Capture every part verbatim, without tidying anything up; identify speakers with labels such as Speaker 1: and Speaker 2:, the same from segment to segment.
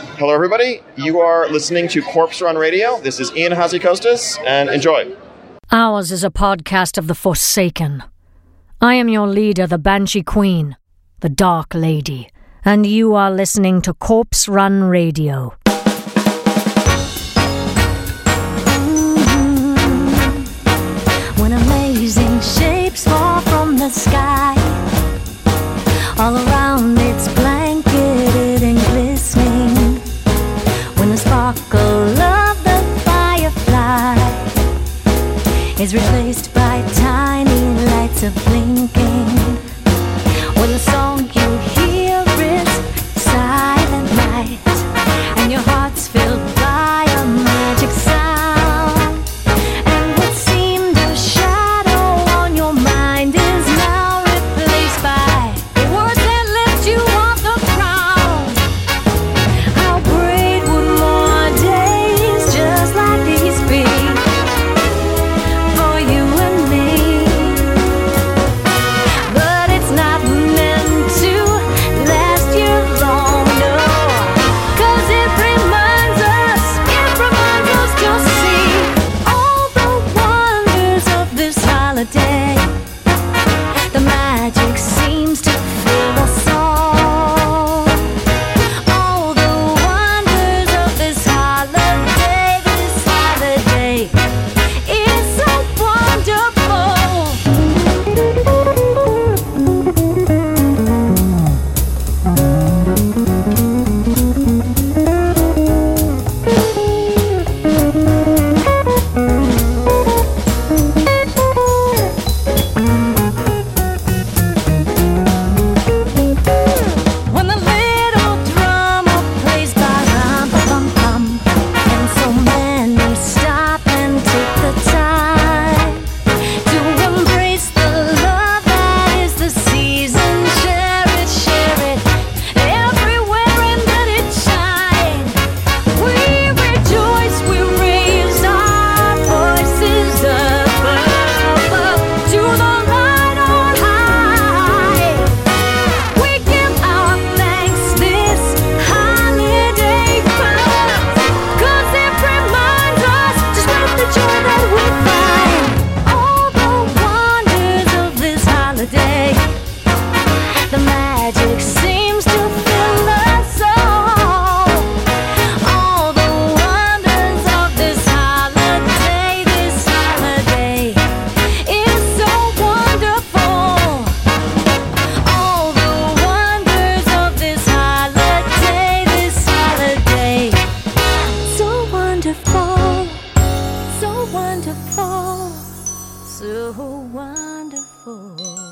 Speaker 1: Hello, everybody. You are listening to Corpse Run Radio. This is Ian Hazzikostas, and enjoy.
Speaker 2: Ours is a podcast of the Forsaken. I am your leader, the Banshee Queen, the Dark Lady, and you are listening to Corpse Run Radio.
Speaker 3: Mm-hmm. When amazing shapes fall from the sky, all around it's blanketed and glistening. When the sparkle of the firefly is replaced by tiny lights of blinking. When the song you hear is silent night, and your heart's filled by a magic sound, and what seemed a shadow on your mind is now replaced by the words that lift you off the ground. How great would more days just like these be for you and me? But it's not meant to last year long, no, 'cause it reminds us, it reminds us to see all the wonders of this holiday. The magic seems to fill us all. All the wonders of this holiday, this holiday is so wonderful. When the little drummer plays ba-rum-ba-bum-bum, and so many stop and take the time to embrace the love that is the season. Share it, share it, everywhere and let it shine. We rejoice, we raise our voices up, up, up to the light on high. We give our thanks this holiday month, 'cause it reminds us just with the joy that we find. All the wonders of this holiday, the magic seems to fill us all. All the wonders of this holiday, this holiday is so wonderful. All the wonders of this holiday, this holiday, so wonderful, so wonderful, so wonderful.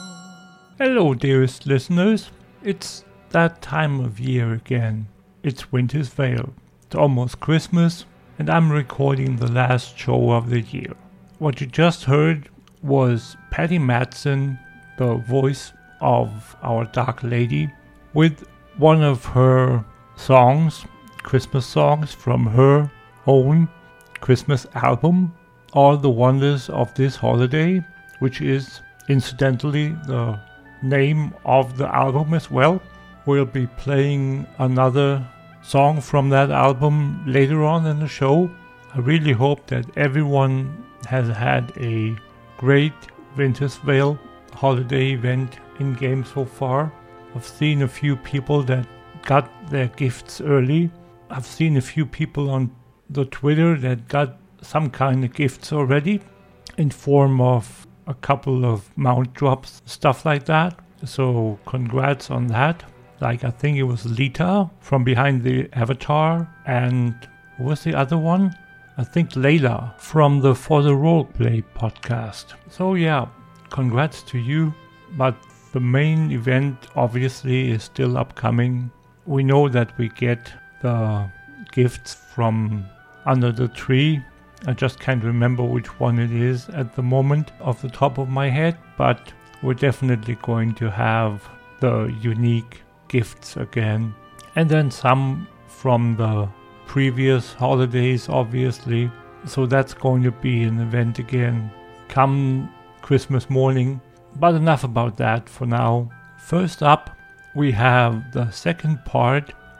Speaker 4: Hello, dearest listeners. It's that time of year again. It's Winter's Veil. It's almost Christmas, and I'm recording the last show of the year. What you just heard was Patty Madsen, the voice of our Dark Lady, with one of her songs, Christmas songs from her own Christmas album, All the Wonders of This Holiday, which is incidentally the name of the album as well. We'll be playing another song from that album later on in the show. I really hope that everyone has had a great Winter's Veil holiday event in game so far. I've seen a few people that got their gifts early. I've seen a few people on the Twitter that got some kind of gifts already in form of a couple of mount drops, stuff like that. So congrats on that. Like, I think it was Lita from Behind the Avatar, and what was the other one? I think Layla from the For the Roleplay podcast. So yeah, congrats to you. But the main event obviously is still upcoming. We know that we get the gifts from under the tree. I just can't remember which one it is at the moment off the top of my head, but we're definitely going to have the unique gifts again. And then some from the previous holidays, obviously. So that's going to be an event again come Christmas morning. But enough about that for now. First up, we have the second part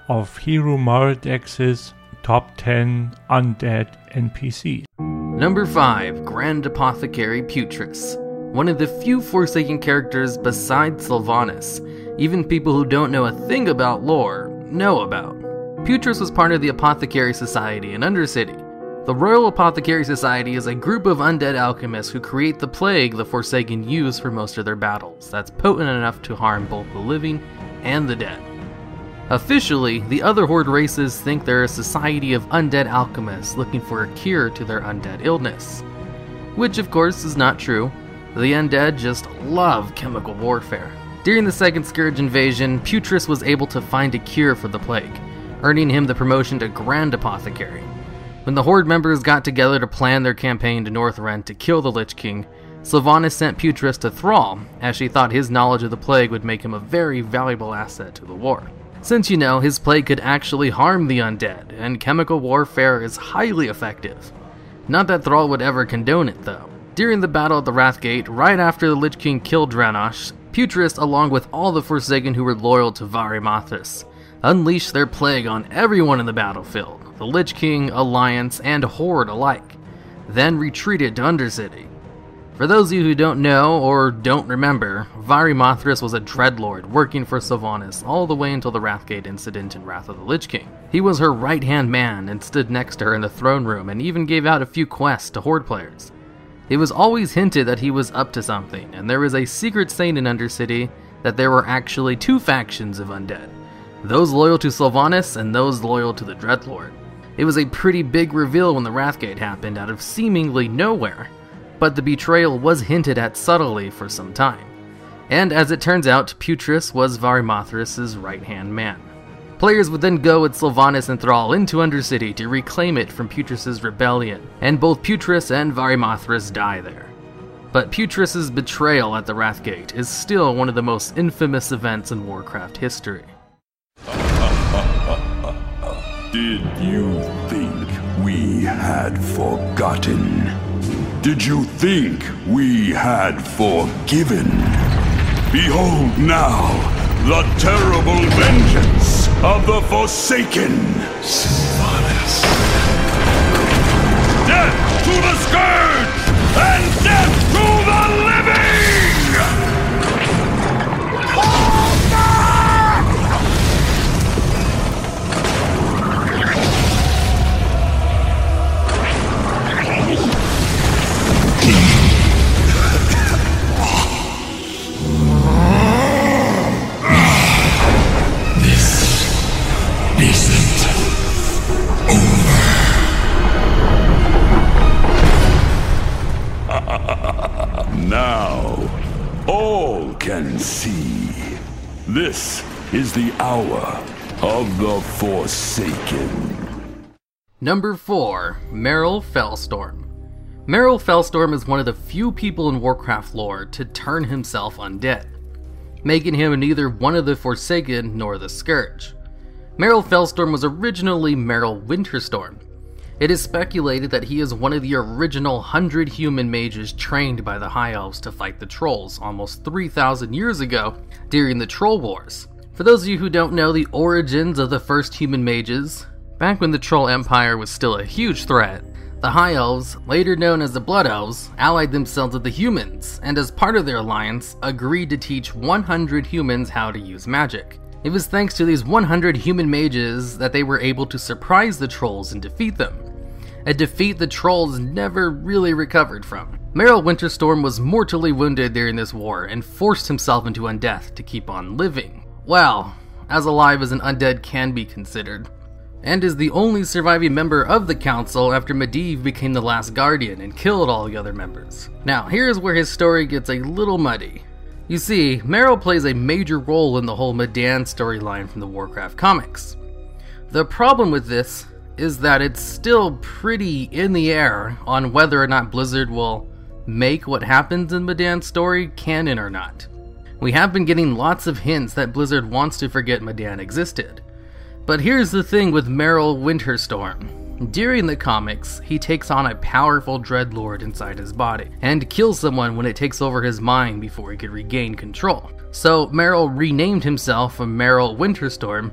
Speaker 4: of Hero Maradex's top ten undead N P Cs.
Speaker 5: Number five, Grand Apothecary Putris. One of the few Forsaken characters besides Sylvanas even people who don't know a thing about lore know about. Putris was part of the Apothecary Society in Undercity. The Royal Apothecary Society is a group of undead alchemists who create the plague the Forsaken use for most of their battles, that's potent enough to harm both the living and the dead. Officially, the other Horde races think they're a society of undead alchemists looking for a cure to their undead illness. Which of course is not true. The undead just love chemical warfare. During the Second Scourge invasion, Putris was able to find a cure for the plague, earning him the promotion to Grand Apothecary. When the Horde members got together to plan their campaign to Northrend to kill the Lich King, Sylvanas sent Putris to Thrall, as she thought his knowledge of the plague would make him a very valuable asset to the war. Since you know, his plague could actually harm the undead, and chemical warfare is highly effective. Not that Thrall would ever condone it, though. During the battle at the Wrathgate, right after the Lich King killed Dranosh, Putris, along with all the Forsaken who were loyal to Varimathras, unleashed their plague on everyone in the battlefield, the Lich King, Alliance, and Horde alike, then retreated to Undercity. For those of you who don't know or don't remember, Varimathras was a Dreadlord working for Sylvanas all the way until the Wrathgate incident in Wrath of the Lich King. He was her right-hand man and stood next to her in the throne room and even gave out a few quests to Horde players. It was always hinted that he was up to something, and there was a secret saying in Undercity that there were actually two factions of undead, those loyal to Sylvanas and those loyal to the Dreadlord. It was a pretty big reveal when the Wrathgate happened out of seemingly nowhere, but the betrayal was hinted at subtly for some time. And as it turns out, Putris was Varimathras' right-hand man. Players would then go with Sylvanas and Thrall into Undercity to reclaim it from Putris' rebellion, and both Putris and Varimathras die there. But Putris' betrayal at the Wrathgate is still one of the most infamous events in Warcraft history.
Speaker 6: Did you think we had forgotten? Did you think we had forgiven? Behold now the terrible vengeance of the Forsaken! Sylvanas. Death to the Scourge! And death to the living! Now, all can see. This is the hour of the Forsaken.
Speaker 5: Number four, Merrill Fellstorm. Merrill Fellstorm is one of the few people in Warcraft lore to turn himself undead, making him neither one of the Forsaken nor the Scourge. Merrill Fellstorm was originally Merrill Winterstorm. It is speculated that he is one of the original hundred human mages trained by the High Elves to fight the Trolls almost three thousand years ago during the Troll Wars. For those of you who don't know the origins of the first human mages, back when the Troll Empire was still a huge threat, the High Elves, later known as the Blood Elves, allied themselves with the humans, and as part of their alliance, agreed to teach one hundred humans how to use magic. It was thanks to these one hundred human mages that they were able to surprise the Trolls and defeat them. A defeat the Trolls never really recovered from. Merrill Winterstorm was mortally wounded during this war and forced himself into undeath to keep on living. Well, as alive as an undead can be considered. And is the only surviving member of the council after Medivh became the last guardian and killed all the other members. Now, here's where his story gets a little muddy. You see, Merrill plays a major role in the whole Medan storyline from the Warcraft comics. The problem with this is that it's still pretty in the air on whether or not Blizzard will make what happens in Medan's story canon or not. We have been getting lots of hints that Blizzard wants to forget Medan existed. But here's the thing with Merrill Winterstorm. During the comics, he takes on a powerful Dreadlord inside his body, and kills someone when it takes over his mind before he could regain control. So Merrill renamed himself from Merrill Winterstorm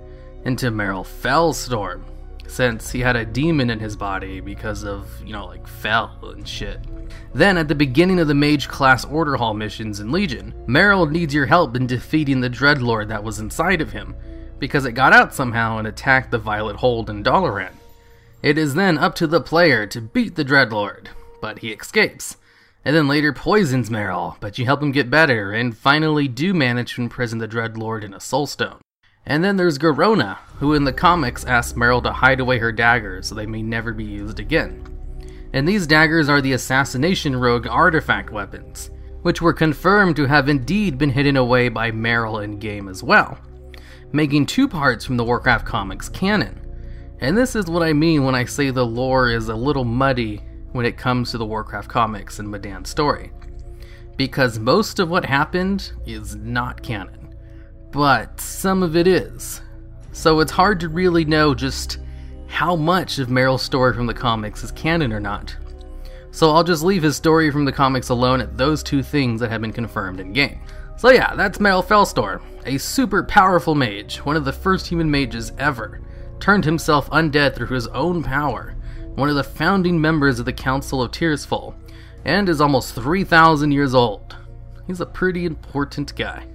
Speaker 5: into Merrill Fellstorm, since he had a demon in his body because of, you know, like Fell and shit. Then, at the beginning of the Mage Class Order Hall missions in Legion, Merrill needs your help in defeating the Dreadlord that was inside of him, because it got out somehow and attacked the Violet Hold in Dalaran. It is then up to the player to beat the Dreadlord, but he escapes, and then later poisons Merrill, but you help him get better, and finally do manage to imprison the Dreadlord in a Soulstone. And then there's Garona, who in the comics asks Merrill to hide away her daggers so they may never be used again. And these daggers are the Assassination Rogue artifact weapons, which were confirmed to have indeed been hidden away by Merrill in-game as well, making two parts from the Warcraft comics canon. And this is what I mean when I say the lore is a little muddy when it comes to the Warcraft comics and Medan's story, because most of what happened is not canon, but some of it is. So it's hard to really know just how much of Merrill's story from the comics is canon or not. So I'll just leave his story from the comics alone at those two things that have been confirmed in-game. So yeah, that's Merrill Fellstorm, a super powerful mage, one of the first human mages ever, turned himself undead through his own power, one of the founding members of the Council of Tearsfall, and is almost three thousand years old. He's a pretty important guy.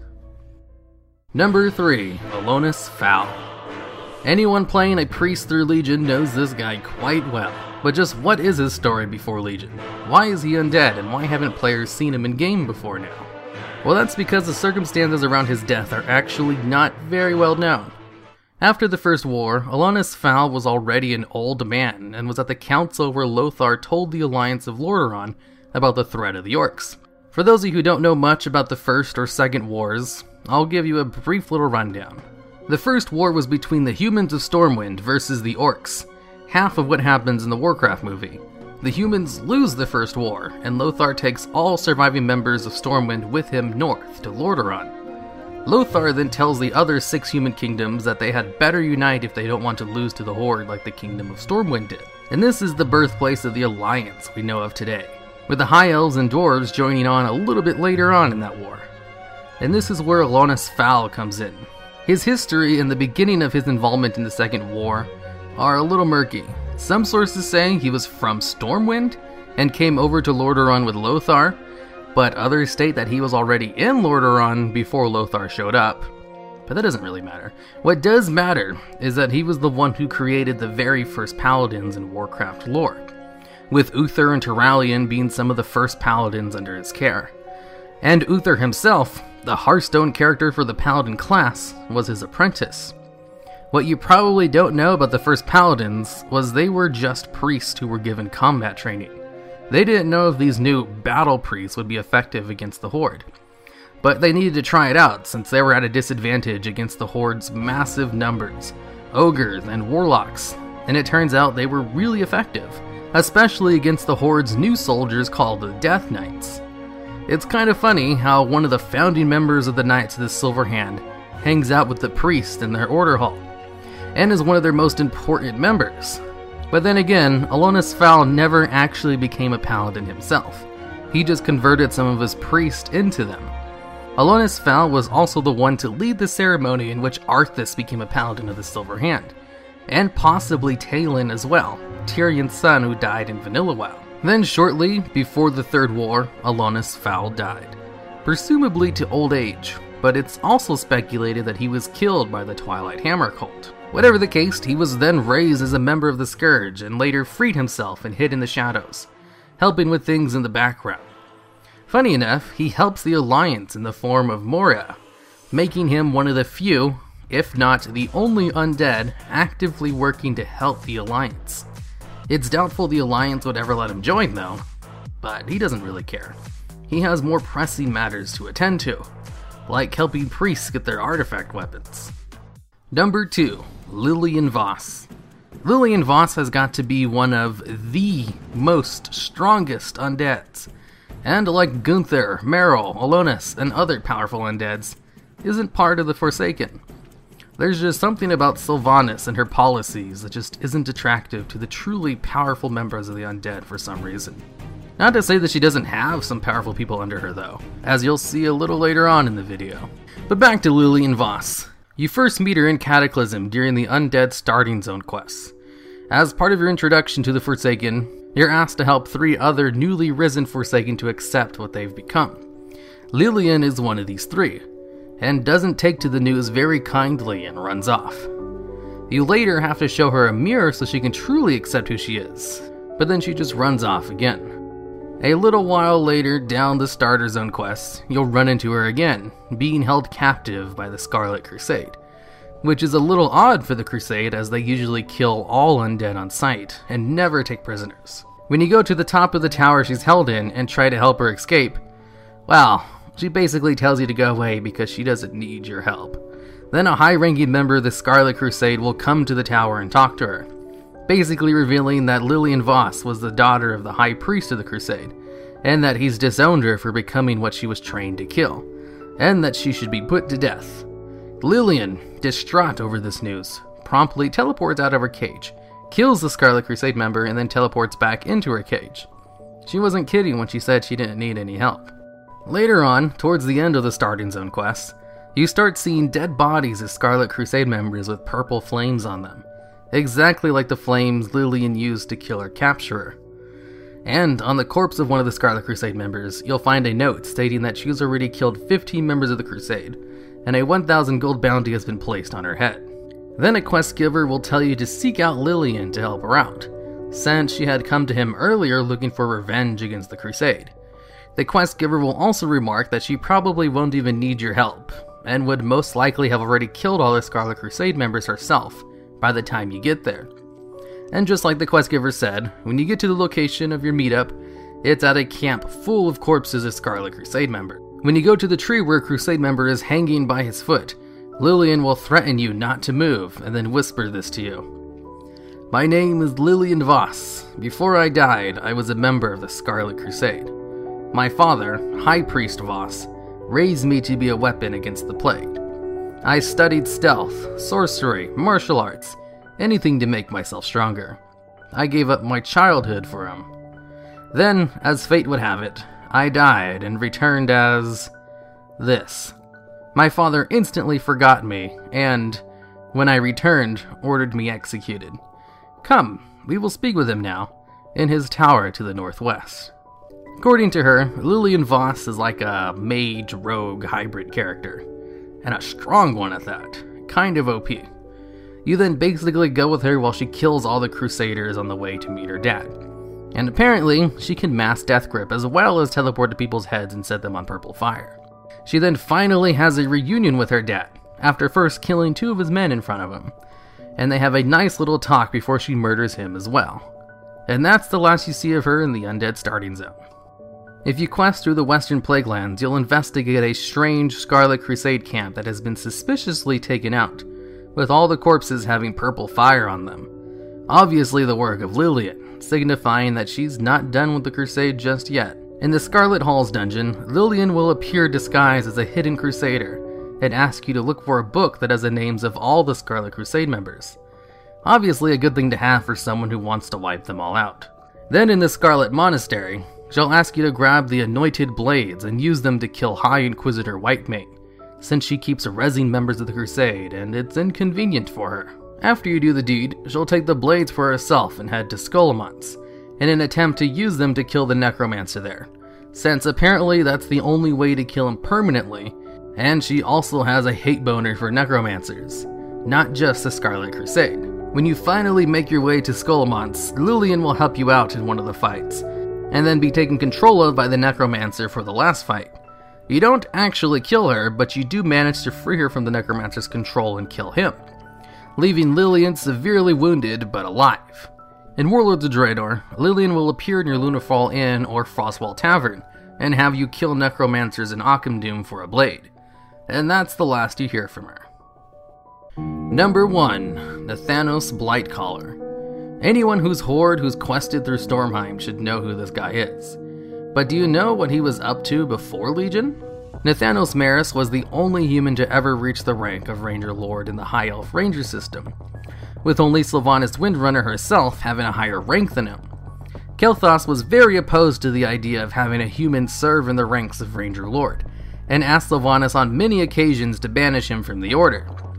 Speaker 5: Number three, Alonus Fal. Anyone playing a priest through Legion knows this guy quite well. But just what is his story before Legion? Why is he undead, and why haven't players seen him in-game before now? Well, that's because the circumstances around his death are actually not very well known. After the First War, Alonus Fal was already an old man, and was at the council where Lothar told the Alliance of Lordaeron about the threat of the Orcs. For those of you who don't know much about the First or Second Wars, I'll give you a brief little rundown. The First War was between the humans of Stormwind versus the Orcs, half of what happens in the Warcraft movie. The humans lose the First War, and Lothar takes all surviving members of Stormwind with him north to Lordaeron. Lothar then tells the other six human kingdoms that they had better unite if they don't want to lose to the Horde like the Kingdom of Stormwind did. And this is the birthplace of the Alliance we know of today, with the High Elves and Dwarves joining on a little bit later on in that war. And this is where Alonus Fal comes in. His history and the beginning of his involvement in the Second War are a little murky. Some sources say he was from Stormwind and came over to Lordaeron with Lothar, but others state that he was already in Lordaeron before Lothar showed up. But that doesn't really matter. What does matter is that he was the one who created the very first paladins in Warcraft lore, with Uther and Turalyon being some of the first paladins under his care. And Uther himself, the Hearthstone character for the Paladin class, was his apprentice. What you probably don't know about the first Paladins was they were just priests who were given combat training. They didn't know if these new battle priests would be effective against the Horde. But they needed to try it out since they were at a disadvantage against the Horde's massive numbers, ogres and warlocks, and it turns out they were really effective, especially against the Horde's new soldiers called the Death Knights. It's kind of funny how one of the founding members of the Knights of the Silver Hand hangs out with the priest in their order hall, and is one of their most important members. But then again, Alonus Fal never actually became a paladin himself. He just converted some of his priests into them. Alonus Fal was also the one to lead the ceremony in which Arthas became a paladin of the Silver Hand, and possibly Talon as well, Tyrion's son who died in Vanilla WoW. Then shortly before the Third War, Alonus Fal died, presumably to old age, but it's also speculated that he was killed by the Twilight Hammer cult. Whatever the case, he was then raised as a member of the Scourge and later freed himself and hid in the shadows, helping with things in the background. Funny enough, he helps the Alliance in the form of Moria, making him one of the few, if not the only undead, actively working to help the Alliance. It's doubtful the Alliance would ever let him join though, but he doesn't really care. He has more pressing matters to attend to, like helping priests get their artifact weapons. Number two, Lillian Voss. Lillian Voss has got to be one of the most strongest undeads, and like Gunther, Merrill, Alonus, and other powerful undeads, isn't part of the Forsaken. There's just something about Sylvanas and her policies that just isn't attractive to the truly powerful members of the undead for some reason. Not to say that she doesn't have some powerful people under her though, as you'll see a little later on in the video. But back to Lillian Voss. You first meet her in Cataclysm during the Undead Starting Zone quests. As part of your introduction to the Forsaken, you're asked to help three other newly risen Forsaken to accept what they've become. Lillian is one of these three, and doesn't take to the news very kindly and runs off. You later have to show her a mirror so she can truly accept who she is, but then she just runs off again. A little while later, down the Starter Zone quest, you'll run into her again, being held captive by the Scarlet Crusade, which is a little odd for the Crusade as they usually kill all undead on sight and never take prisoners. When you go to the top of the tower she's held in and try to help her escape, well, she basically tells you to go away because she doesn't need your help. Then a high-ranking member of the Scarlet Crusade will come to the tower and talk to her, basically revealing that Lillian Voss was the daughter of the High Priest of the Crusade, and that he's disowned her for becoming what she was trained to kill, and that she should be put to death. Lillian, distraught over this news, promptly teleports out of her cage, kills the Scarlet Crusade member, and then teleports back into her cage. She wasn't kidding when she said she didn't need any help. Later on, towards the end of the Starting Zone quest, you start seeing dead bodies of Scarlet Crusade members with purple flames on them, exactly like the flames Lillian used to kill her capturer. And on the corpse of one of the Scarlet Crusade members, you'll find a note stating that she's already killed fifteen members of the Crusade, and a one thousand gold bounty has been placed on her head. Then a quest giver will tell you to seek out Lillian to help her out, since she had come to him earlier looking for revenge against the Crusade. The quest giver will also remark that she probably won't even need your help, and would most likely have already killed all the Scarlet Crusade members herself by the time you get there. And just like the quest giver said, when you get to the location of your meetup, it's at a camp full of corpses of Scarlet Crusade members. When you go to the tree where a Crusade member is hanging by his foot, Lillian will threaten you not to move and then whisper this to you. My name is Lillian Voss. Before I died, I was a member of the Scarlet Crusade. My father, High Priest Voss, raised me to be a weapon against the plague. I studied stealth, sorcery, martial arts, anything to make myself stronger. I gave up my childhood for him. Then, as fate would have it, I died and returned as this. My father instantly forgot me, and, when I returned, ordered me executed. Come, we will speak with him now, in his tower to the northwest. According to her, Lillian Voss is like a mage rogue hybrid character, and a strong one at that, kind of O P. You then basically go with her while she kills all the Crusaders on the way to meet her dad. And apparently, she can mass death grip as well as teleport to people's heads and set them on purple fire. She then finally has a reunion with her dad, after first killing two of his men in front of him, and they have a nice little talk before she murders him as well. And that's the last you see of her in the Undead Starting Zone. If you quest through the Western Plaguelands, you'll investigate a strange Scarlet Crusade camp that has been suspiciously taken out, with all the corpses having purple fire on them. Obviously the work of Lillian, signifying that she's not done with the Crusade just yet. In the Scarlet Halls dungeon, Lillian will appear disguised as a hidden Crusader, and ask you to look for a book that has the names of all the Scarlet Crusade members. Obviously a good thing to have for someone who wants to wipe them all out. Then in the Scarlet Monastery, she'll ask you to grab the anointed blades and use them to kill High Inquisitor Whitemane, since she keeps arresting members of the Crusade and it's inconvenient for her. After you do the deed, she'll take the blades for herself and head to Scholomance, in an attempt to use them to kill the Necromancer there, since apparently that's the only way to kill him permanently, and she also has a hate boner for Necromancers, not just the Scarlet Crusade. When you finally make your way to Scholomance, Lillian will help you out in one of the fights, and then be taken control of by the Necromancer for the last fight. You don't actually kill her, but you do manage to free her from the Necromancer's control and kill him, leaving Lillian severely wounded but alive. In Warlords of Draenor, Lillian will appear in your Lunarfall Inn or Frostwall Tavern, and have you kill Necromancers in Occamdoom for a blade. And that's the last you hear from her. Number one. The Thanos Blightcaller. Anyone who's Horde who's quested through Stormheim should know who this guy is. But do you know what he was up to before Legion? Nathanos Maris was the only human to ever reach the rank of Ranger Lord in the High Elf Ranger system, with only Sylvanas Windrunner herself having a higher rank than him. Kel'Thas was very opposed to the idea of having a human serve in the ranks of Ranger Lord, and asked Sylvanas on many occasions to banish him from the Order.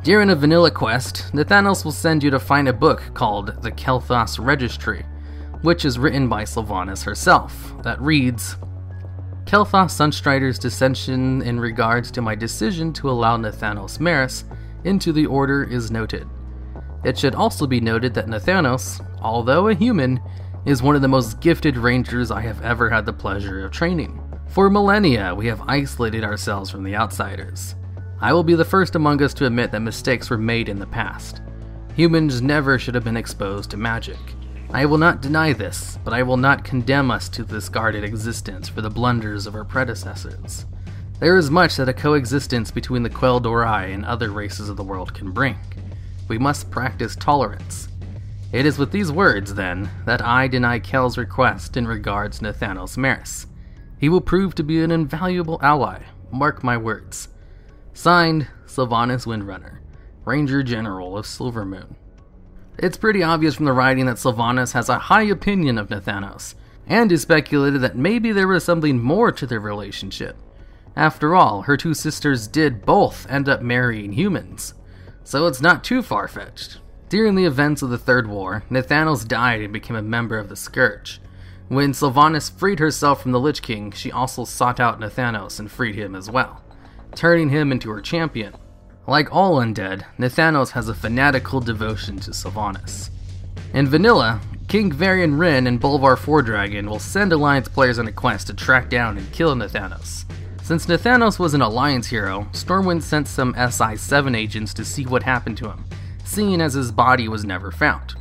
Speaker 5: During a vanilla quest, Nathanos will send you to find a book called the Kel'Thas Registry, which is written by Sylvanas herself, that reads, Kel'Thas Sunstrider's dissension in regards to my decision to allow Nathanos Maris into the Order is noted. It should also be noted that Nathanos, although a human, is one of the most gifted rangers I have ever had the pleasure of training. For millennia, we have isolated ourselves from the outsiders. I will be the first among us to admit that mistakes were made in the past. Humans never should have been exposed to magic. I will not deny this, but I will not condemn us to this guarded existence for the blunders of our predecessors. There is much that a coexistence between the Quel'Dorei and other races of the world can bring. We must practice tolerance. It is with these words, then, that I deny Kel's request in regards to Nathanos Maris. He will prove to be an invaluable ally, mark my words. Signed, Sylvanas Windrunner, Ranger General of Silvermoon. It's pretty obvious from the writing that Sylvanas has a high opinion of Nathanos, and is speculated that maybe there was something more to their relationship. After all, her two sisters did both end up marrying humans, so it's not too far-fetched. During the events of the Third War, Nathanos died and became a member of the Scourge. When Sylvanas freed herself from the Lich King, she also sought out Nathanos and freed him as well, turning him into her champion. Like all undead, Nathanos has a fanatical devotion to Sylvanas. In vanilla, King Varian Wrynn and Bolvar Fordragon will send Alliance players on a quest to track down and kill Nathanos. Since Nathanos was an Alliance hero, Stormwind sent some S I seven agents to see what happened to him, seeing as his body was never found.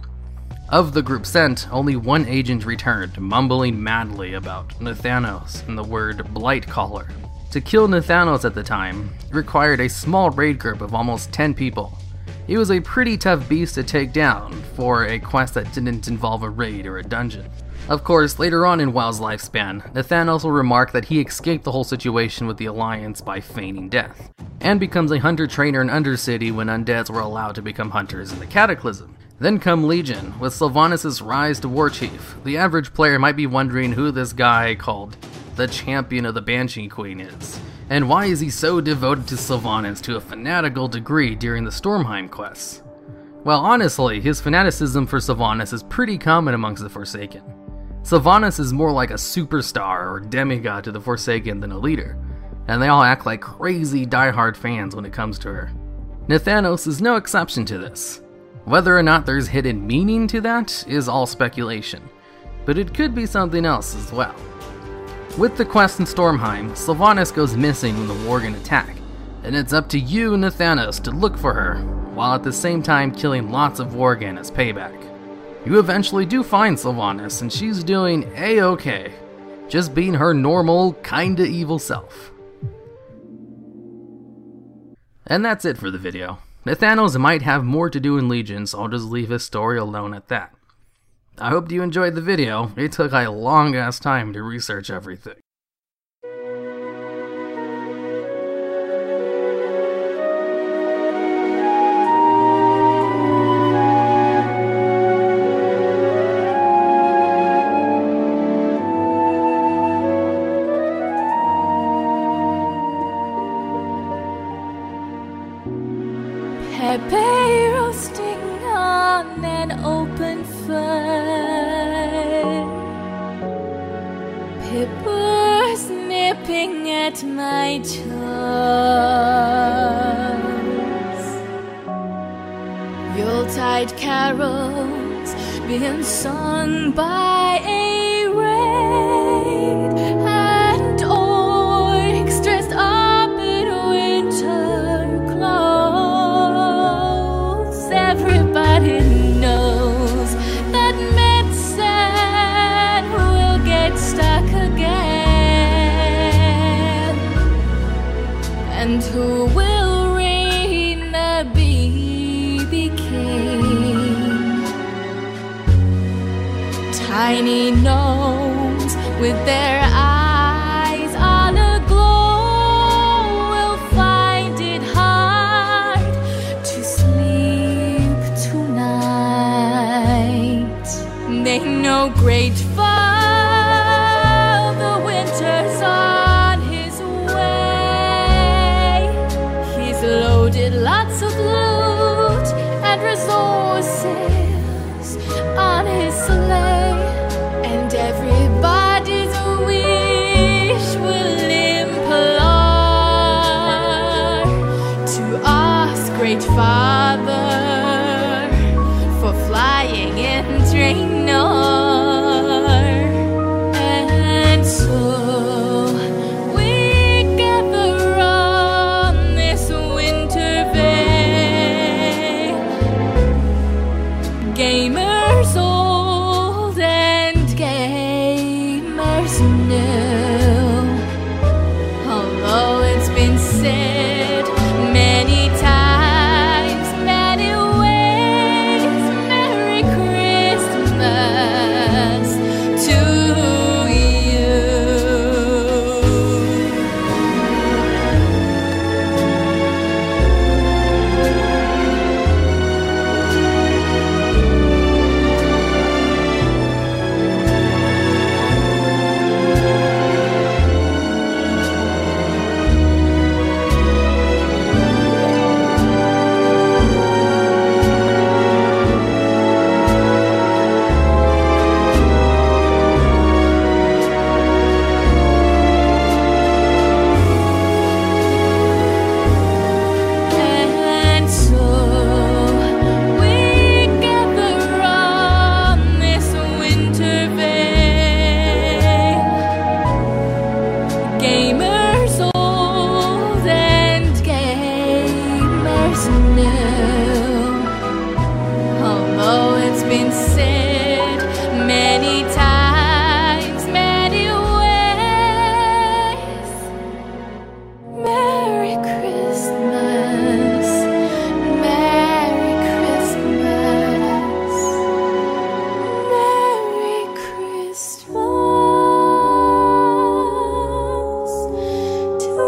Speaker 5: Of the group sent, only one agent returned, mumbling madly about Nathanos and the word Blightcaller. To kill Nathanos at the time required a small raid group of almost ten people. He was a pretty tough beast to take down for a quest that didn't involve a raid or a dungeon. Of course, later on in WoW's lifespan, Nathanos will remark that he escaped the whole situation with the Alliance by feigning death, and becomes a hunter-trainer in Undercity when undeads were allowed to become hunters in the Cataclysm. Then come Legion, with Sylvanas' rise to War Chief. The average player might be wondering who this guy called the Champion of the Banshee Queen is, and why is he so devoted to Sylvanas to a fanatical degree during the Stormheim quests? Well, honestly, his fanaticism for Sylvanas is pretty common amongst the Forsaken. Sylvanas is more like a superstar or demigod to the Forsaken than a leader, and they all act like crazy diehard fans when it comes to her. Nathanos is no exception to this. Whether or not there's hidden meaning to that is all speculation, but it could be something else as well. With the quest in Stormheim, Sylvanas goes missing when the Worgen attack, and it's up to you, Nathanos, to look for her, while at the same time killing lots of Worgen as payback. You eventually do find Sylvanas, and she's doing A-okay, just being her normal, kinda evil self. And that's it for the video. Nathanos might have more to do in Legion, so I'll just leave his story alone at that. I hope you enjoyed the video. It took a long ass time to research everything.
Speaker 3: Pepe roasting on an open fire, Pippers nipping at my toes, Yuletide carols being sung by a raid, and orcs dressed up in winter clothes. Everybody knows that medicine will get stuck again, and who will reign the baby king? Tiny gnomes with their eyes all aglow will find it hard to sleep tonight. They know great Father Winter's on his way. He's loaded lots of loot
Speaker 7: bells on his sleigh, and everybody's wish will implore to us, great Father, for flying in Draenor. And so we gather on this winter vale, gamers old and gamers new. Although it's been said many times, many ways, Merry Christmas to you. And so we gather on this winter vale, gamers old and gamers new. Although it's been said many times, many ways, Merry Christmas, Merry Christmas, Merry Christmas to you.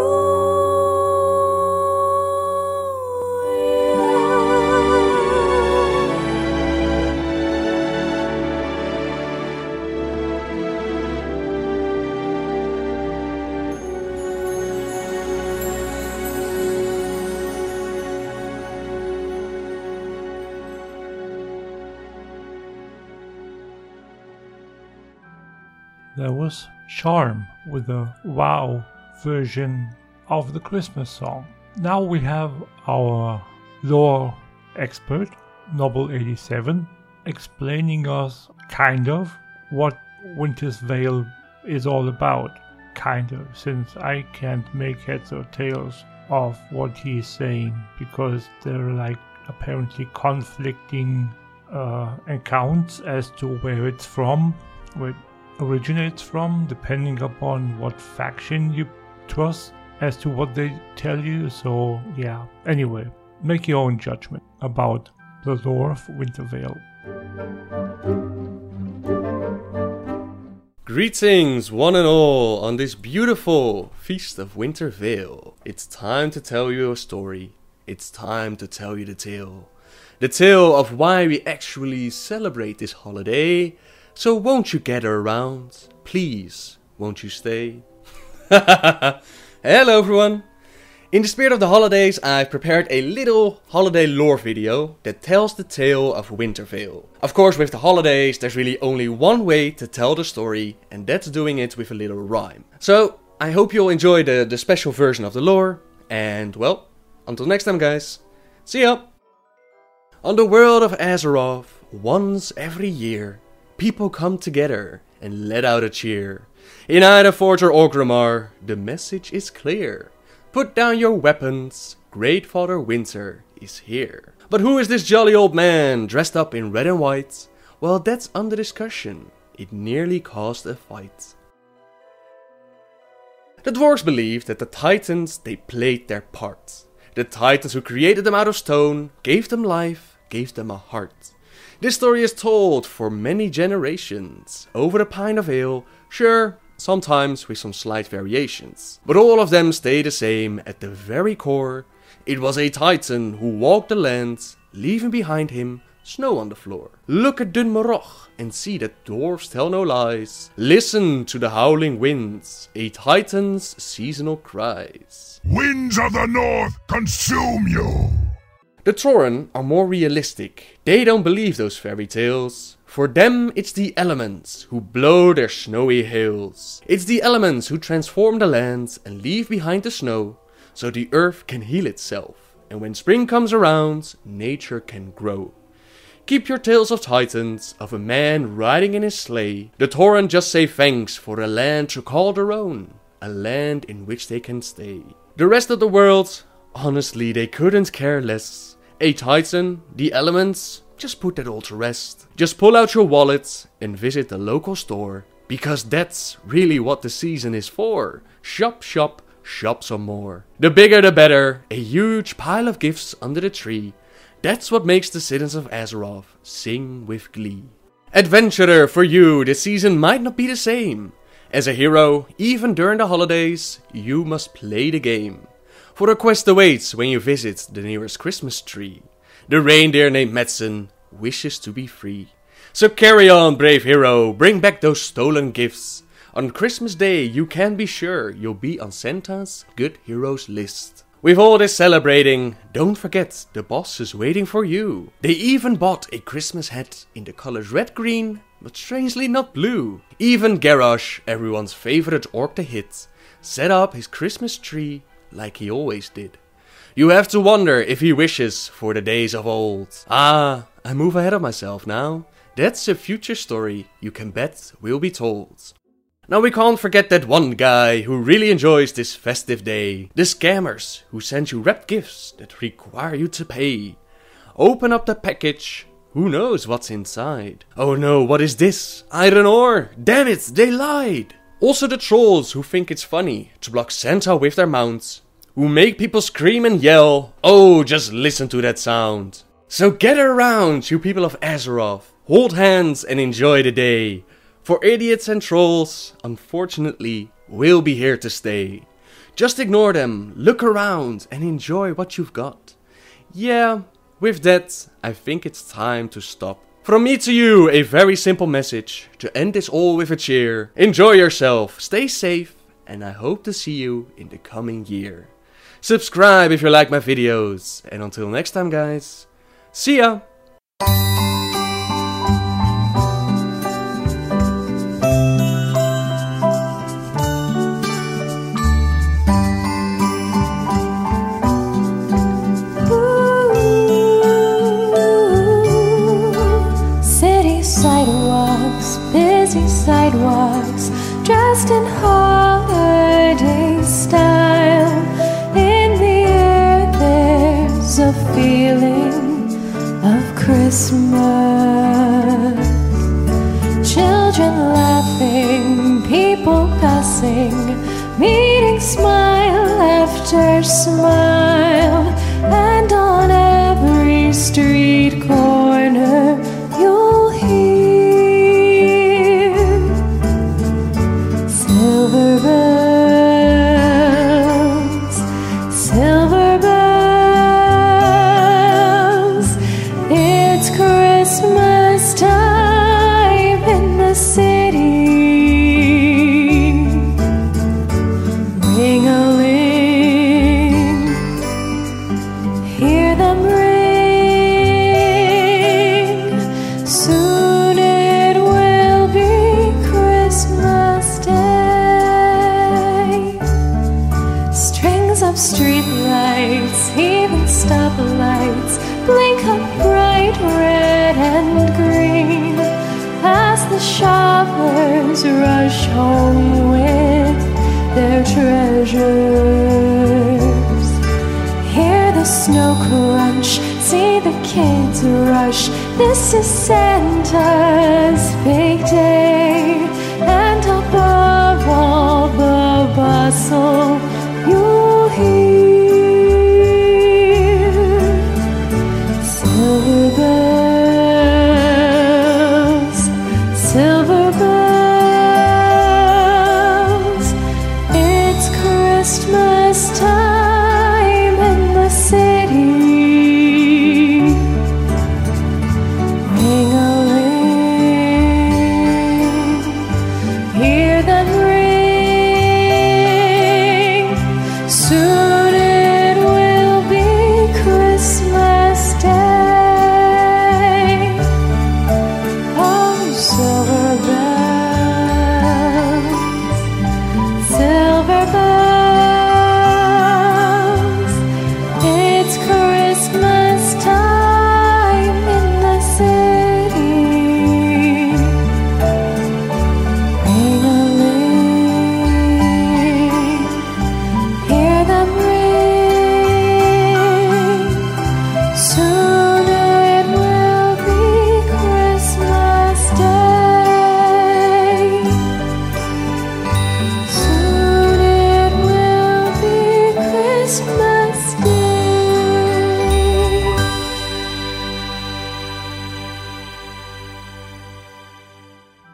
Speaker 4: There was Charm with a WoW version of the Christmas song. Now we have our lore expert, Noble eighty-seven, explaining us kind of what Winter's Veil is all about. Kind of, since I can't make heads or tails of what he's saying, because they're like apparently conflicting uh, accounts as to where it's from, where it originates from, depending upon what faction you trust as to what they tell you. So yeah, anyway, make your own judgment about the lore of Winter Veil.
Speaker 8: Greetings, one and all, on this beautiful Feast of Winter Veil. It's time to tell you a story. It's time to tell you the tale. The tale of why we actually celebrate this holiday. So won't you gather around? Please, won't you stay? Hello everyone! In the spirit of the holidays, I've prepared a little holiday lore video that tells the tale of Winter Veil. Of course, with the holidays, there's really only one way to tell the story, and that's doing it with a little rhyme. So, I hope you'll enjoy the, the special version of the lore, and well, until next time guys, see ya! On the world of Azeroth, once every year, people come together and let out a cheer. In Ironforge or Orgrimmar, the message is clear. Put down your weapons, Great Father Winter is here. But who is this jolly old man dressed up in red and white? Well, that's under discussion. It nearly caused a fight. The dwarves believed that the Titans, they played their part. The Titans who created them out of stone, gave them life, gave them a heart. This story is told for many generations, over a pint of ale, sure, sometimes with some slight variations. But all of them stay the same at the very core. It was a Titan who walked the land, leaving behind him snow on the floor. Look at Dun Morogh and see that dwarves tell no lies. Listen to the howling winds, a Titan's seasonal cries.
Speaker 6: Winds of the north, consume you!
Speaker 8: The Tauren are more realistic. They don't believe those fairy tales. For them, it's the elements who blow their snowy hails. It's the elements who transform the land and leave behind the snow, so the earth can heal itself. And when spring comes around, nature can grow. Keep your tales of titans, of a man riding in his sleigh. The Tauren just say thanks for a land to call their own, a land in which they can stay. The rest of the world, honestly, they couldn't care less. A titan, the elements, just put that all to rest. Just pull out your wallet and visit the local store, because that's really what the season is for. Shop, shop, shop some more. The bigger the better, a huge pile of gifts under the tree. That's what makes the citizens of Azeroth sing with glee. Adventurer, for you, the season might not be the same. As a hero, even during the holidays, you must play the game. For a quest awaits when you visit the nearest Christmas tree. The reindeer named Madsen wishes to be free. So carry on, brave hero, bring back those stolen gifts. On Christmas Day, you can be sure you'll be on Santa's Good Heroes list. With all this celebrating, don't forget the boss is waiting for you. They even bought a Christmas hat in the colors red, green, but strangely not blue. Even Garrosh, everyone's favorite orc to hit, set up his Christmas tree like he always did. You have to wonder if he wishes for the days of old. Ah, I move ahead of myself now. That's a future story you can bet will be told. Now we can't forget that one guy who really enjoys this festive day. The scammers who send you wrapped gifts that require you to pay. Open up the package, who knows what's inside. Oh no, what is this? Iron ore! Damn it, they lied! Also the trolls who think it's funny to block Santa with their mounts. Who make people scream and yell. Oh, just listen to that sound. So gather around, you people of Azeroth. Hold hands and enjoy the day. For idiots and trolls, unfortunately, will be here to stay. Just ignore them, look around and enjoy what you've got. Yeah, with that, I think it's time to stop. From me to you, a very simple message to end this all with a cheer. Enjoy yourself, stay safe, and I hope to see you in the coming year. Subscribe if you like my videos, and until next time guys, see ya!
Speaker 3: Sidewalks, dressed in holiday style. In the air there's a feeling of Christmas. Children laughing, people passing, meeting smile after smile. And on every street corner you'll hear silver bells, silver bells. It's Christmas time in the city. Ring-a-ling, hear them ring. Soon it will be Christmas Day. Strings of street lights, even stoplights, blink up bright red and green as the shoppers rush home with their treasures. Hear the snow crunch, see the kids rush. This is Santa's big day, and above all the bustle you'll hear silver bells, silver bells. It's Christmas time in the city. Ring-a-ling, hear them ring. Soon it will be Christmas Day. Ring-a-ling, hear them ring.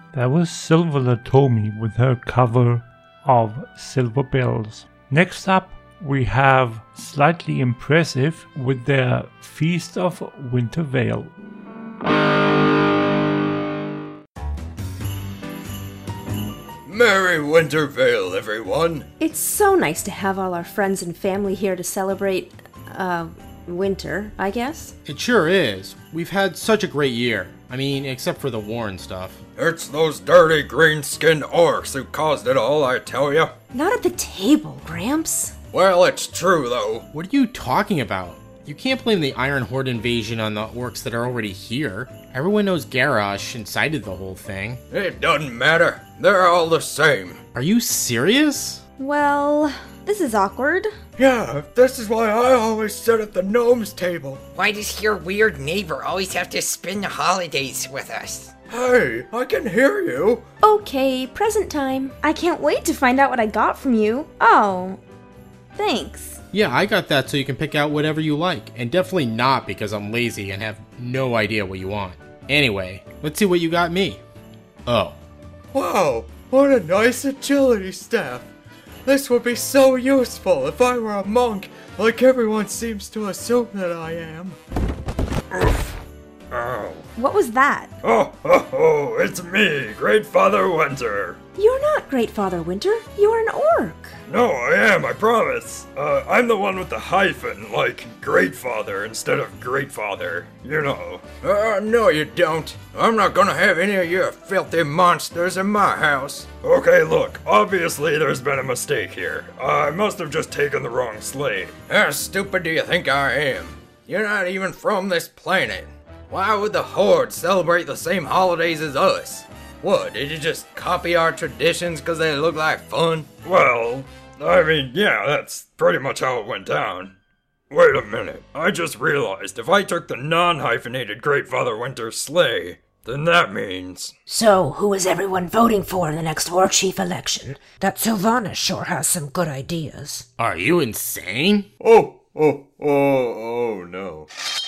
Speaker 4: That was Silver Latomi with her cover of Silver Bells. Next up, we have Slightly Impressive with their Feast of Winter Veil.
Speaker 9: Merry Winter Veil, everyone!
Speaker 10: It's so nice to have all our friends and family here to celebrate, uh, winter, I guess.
Speaker 11: It sure is. We've had such a great year. I mean, except for the war and stuff.
Speaker 9: It's those dirty green-skinned orcs who caused it all, I tell ya.
Speaker 10: Not at the table, Gramps.
Speaker 9: Well, it's true, though.
Speaker 11: What are you talking about? You can't blame the Iron Horde invasion on the orcs that are already here. Everyone knows Garrosh incited the whole thing.
Speaker 9: It doesn't matter. They're all the same.
Speaker 11: Are you serious?
Speaker 10: Well, this is awkward.
Speaker 9: Yeah, this is why I always sit at the gnomes table.
Speaker 12: Why does your weird neighbor always have to spend the holidays with us?
Speaker 9: Hey, I can hear you.
Speaker 10: Okay, present time. I can't wait to find out what I got from you. Oh, thanks.
Speaker 11: Yeah, I got that so you can pick out whatever you like, and definitely not because I'm lazy and have no idea what you want. Anyway, let's see what you got me. Oh.
Speaker 9: Wow, what a nice agility staff. This would be so useful if I were a monk, like everyone seems to assume that I am.
Speaker 10: Oh. What was that?
Speaker 9: Oh, ho, ho, it's me, Great Father Winter.
Speaker 10: You're not Great Father Winter. You're an orc.
Speaker 9: No, I am, I promise. Uh, I'm the one with the hyphen, like Great Father instead of Great Father, you know. Uh, no you don't. I'm not gonna have any of your filthy monsters in my house. Okay, look, obviously there's been a mistake here. I must have just taken the wrong slate. How stupid do you think I am? You're not even from this planet. Why would the Horde celebrate the same holidays as us? What, did you just copy our traditions because they look like fun? Well, I mean, yeah, that's pretty much how it went down. Wait a minute, I just realized if I took the non-hyphenated Great Father Winter sleigh, then that means...
Speaker 13: So, who is everyone voting for in the next War Chief election? That Sylvanas sure has some good ideas.
Speaker 11: Are you insane?
Speaker 9: Oh, oh, oh, oh, no.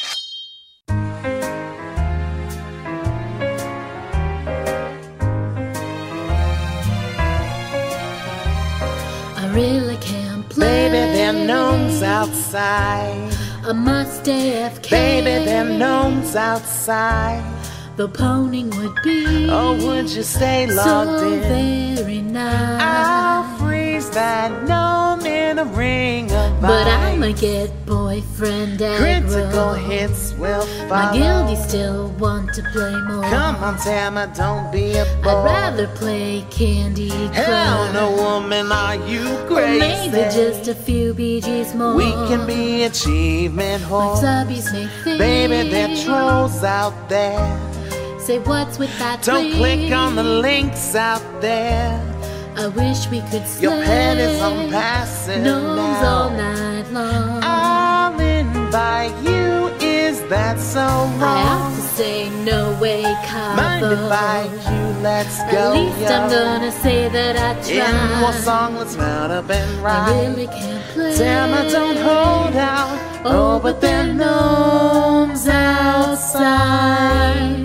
Speaker 7: I really can't play.
Speaker 14: Baby, there are gnomes outside.
Speaker 7: I must A F K.
Speaker 14: Baby, there are gnomes outside.
Speaker 7: The poning would be
Speaker 14: oh, would you stay logged
Speaker 7: so
Speaker 14: in?
Speaker 7: very nice.
Speaker 14: I'll freeze that gnome in a ring of
Speaker 7: but
Speaker 14: ice.
Speaker 7: I'ma get boyfriend aggro.
Speaker 14: Critical hits will follow.
Speaker 7: My guildie still want to play more.
Speaker 14: Come on, Tama, don't be a boy.
Speaker 7: I'd rather play Candy Crush.
Speaker 14: Hell no, woman, are you crazy?
Speaker 7: Or maybe just a few B Gs more.
Speaker 14: We can be achievement whores.
Speaker 7: Like subbies may think.
Speaker 14: Baby, there are trolls out there.
Speaker 7: Say what's with that
Speaker 14: Don't
Speaker 7: link?
Speaker 14: click on the links out there.
Speaker 7: I wish we could slay.
Speaker 14: Your pet is on passing
Speaker 7: Gnomes
Speaker 14: now.
Speaker 7: all night long.
Speaker 14: I'll invite you. Is that so wrong?
Speaker 7: I have to say no way, Cabo.
Speaker 14: Mind if I you? Let's go.
Speaker 7: At least
Speaker 14: yo.
Speaker 7: I'm gonna say that I tried.
Speaker 14: In one song, let's mount up and ride.
Speaker 7: I really can't play.
Speaker 14: Damn, I don't hold out.
Speaker 7: Oh, but there are gnomes outside.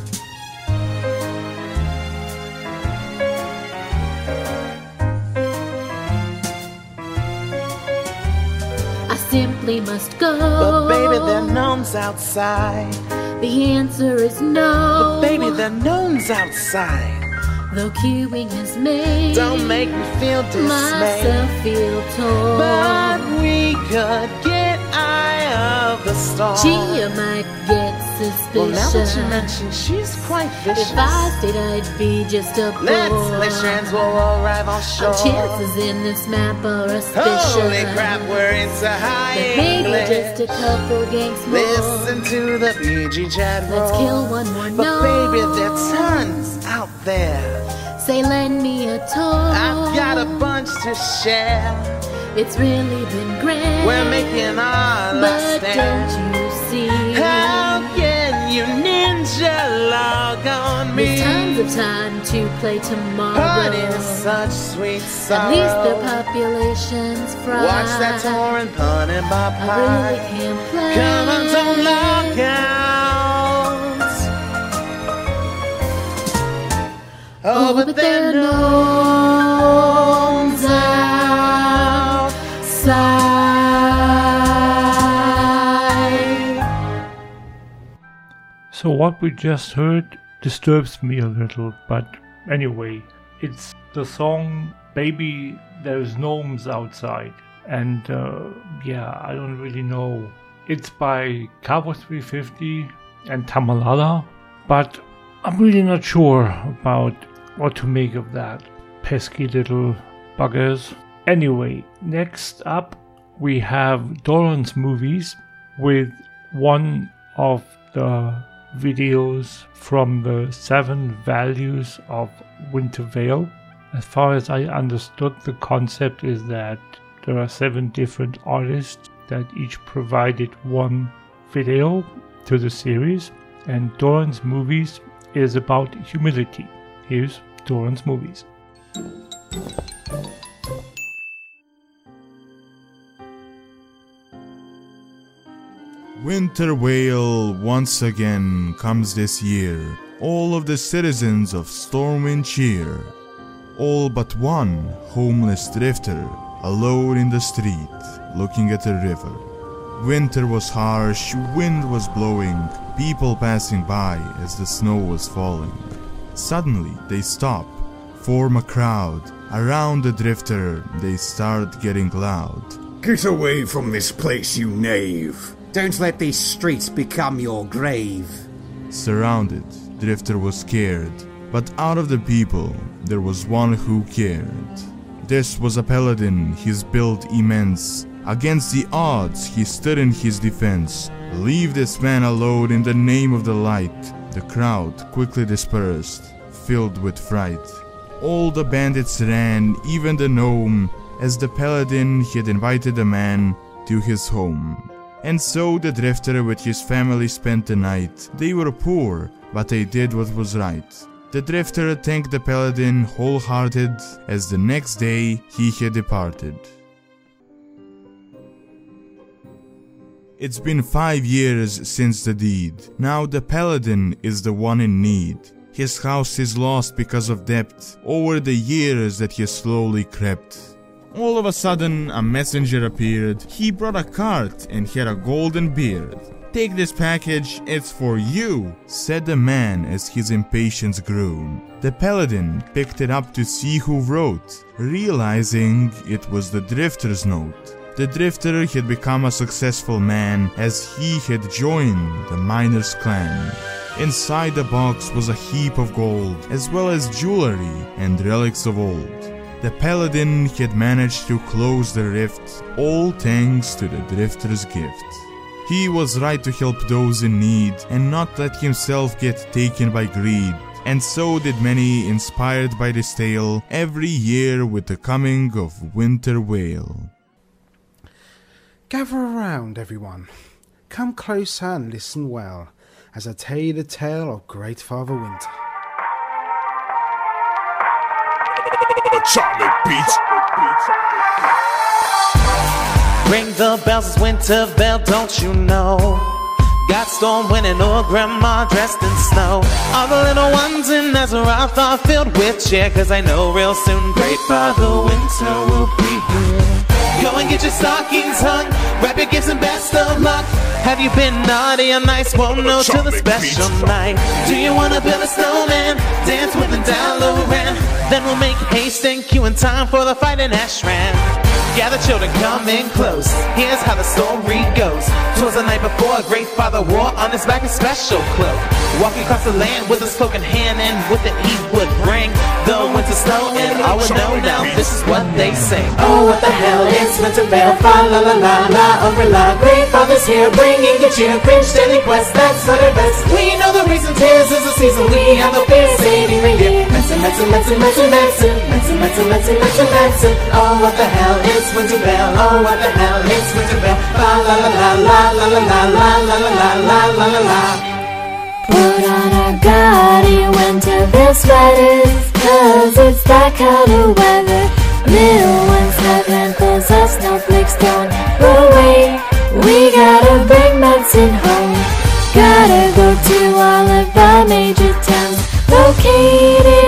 Speaker 7: Simply must go.
Speaker 14: But baby, there are gnomes outside.
Speaker 7: The answer is no.
Speaker 14: But baby, there are gnomes outside.
Speaker 7: Though queuing has made
Speaker 14: don't make me feel dismayed.
Speaker 7: Myself feel torn.
Speaker 14: But we could get eye of the storm.
Speaker 7: Gee, I might get suspicious.
Speaker 14: Well, now that you mention, she's quite vicious.
Speaker 7: If I stayed, I'd be just a bore.
Speaker 14: Let's lay strands will arrive on shore.
Speaker 7: Our chances in this map are auspicious.
Speaker 14: Holy crap, we're into high
Speaker 7: but maybe
Speaker 14: English.
Speaker 7: just a couple gangs more.
Speaker 14: Listen to the B G chat roll.
Speaker 7: Let's kill one more
Speaker 14: But
Speaker 7: gnome.
Speaker 14: baby, there are tons out there.
Speaker 7: Say lend me a toy.
Speaker 14: I've got a bunch to share.
Speaker 7: It's really been grand.
Speaker 14: We're making our last
Speaker 7: But
Speaker 14: stand.
Speaker 7: don't you see?
Speaker 14: How can you ninja log on me?
Speaker 7: There's tons of time to play tomorrow.
Speaker 14: But it's such sweet sorrow.
Speaker 7: At least their population's fried.
Speaker 14: Watch that torrent pun and my
Speaker 7: I
Speaker 14: pie.
Speaker 7: really can't play.
Speaker 14: Come on, don't log out. Oh, but there are gnomes outside.
Speaker 4: So what we just heard disturbs me a little, but anyway, it's the song Baby There's Gnomes Outside. And uh, yeah, I don't really know. It's by Cabo three fifty and Tamalala, but I'm really not sure about what to make of that. Pesky little buggers. Anyway, next up we have Doran's Movies with one of the videos from the seven values of Winter Veil. As far as I understood, the concept is that there are seven different artists that each provided one video to the series, and Doran's Movies is about humility. Here's Doran's Movies.
Speaker 15: Winter Veil once again comes this year. All of the citizens of Stormwind cheer. All but one homeless drifter, alone in the street, looking at the river. Winter was harsh, wind was blowing, people passing by as the snow was falling. Suddenly they stop, form a crowd. Around the drifter they start getting loud.
Speaker 16: Get away from this place, you knave!
Speaker 17: Don't let these streets become your grave.
Speaker 15: Surrounded, Drifter was scared, but out of the people, there was one who cared. This was a paladin, his build immense. Against the odds, he stood in his defense. Leave this man alone in the name of the light. The crowd quickly dispersed, filled with fright. All the bandits ran, even the gnome, as the paladin had invited the man to his home. And so the drifter with his family spent the night. They were poor, but they did what was right. The drifter thanked the paladin wholehearted, as the next day he had departed. It's been five years since the deed. Now the paladin is the one in need. His house is lost because of debt, over the years that he slowly crept. All of a sudden, a messenger appeared. He brought a cart and had a golden beard. "Take this package, it's for you," said the man as his impatience grew. The paladin picked it up to see who wrote, realizing it was the drifter's note. The drifter had become a successful man as he had joined the miners' clan. Inside the box was a heap of gold, as well as jewelry and relics of old. The paladin had managed to close the rift, all thanks to the drifter's gift. He was right to help those in need and not let himself get taken by greed. And so did many, inspired by this tale, every year with the coming of Winter Veil.
Speaker 18: Gather around, everyone. Come closer and listen well, as I tell you the tale of Great Father Winter.
Speaker 6: Charlie Beats.
Speaker 14: Ring the bells, it's Winter Veil, don't you know? Got Stormwind and old grandma dressed in snow. All the little ones in Azeroth are filled with cheer, cause I know real soon Great Father Winter will be here. Go and get your stockings hung, wrap your gifts and best of luck. Have you been naughty or nice? Won't know till the special night. Do you wanna build a snowman? Dance with the Dalaran? Then we'll make haste and queue in time for the fight in Ashran. Gather children, come in close. Here's how the story goes. 'Twas the night before a Great Father wore on his back a special cloak. Walking across the land with his cloak in hand, and with it he would bring the winter snow. And I would know now, this is what they sing.
Speaker 19: Oh, what the hell is Winter Veil? Fa la la la la, umbrella. Great Father's here, bringing good cheer. Cringe daily quest, that's what it best. We know the reason tears is the season. We have no fear, saving reindeer. Medicine, medicine, medicine, medicine, medicine, medicine, medicine, medicine, medicine, medicine. Oh, what the hell is Winter Veil? Oh, what the hell is Winter Veil? Fa la la la la la la la la la la la la la la.
Speaker 3: Put on our gaudy Winter Veil sweaters, cause it's that kind of weather. Little ones have ankles, our snowflakes don't go away. We gotta bring medicine home. Gotta go to all of the major towns located on the